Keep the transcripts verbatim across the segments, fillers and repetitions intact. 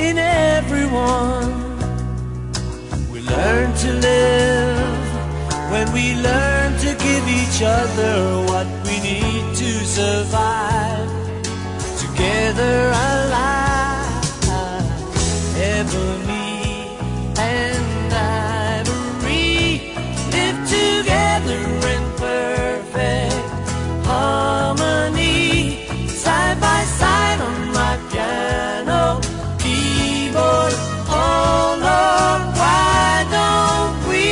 in everyone. We learn to live when we learn to give each other what we need to survive. Together alive, ebony and ivory live together in perfect harmony, side by side on my piano keyboard. Oh Lord, why don't we?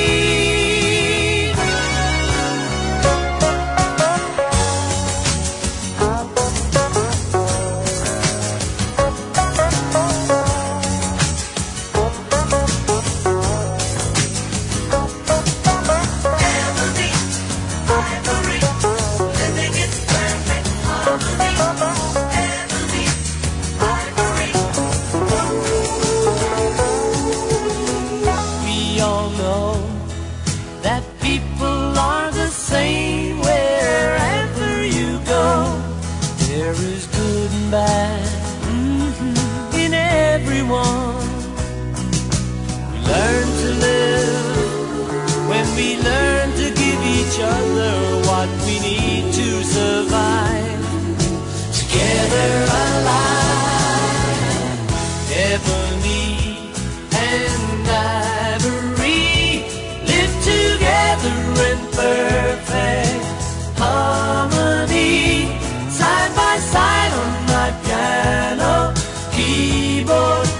In everyone, we learn to live when we learn to give each other what we need to survive. Together alive, ebony and ivory live together in perfect harmony, side by side on my piano keyboard.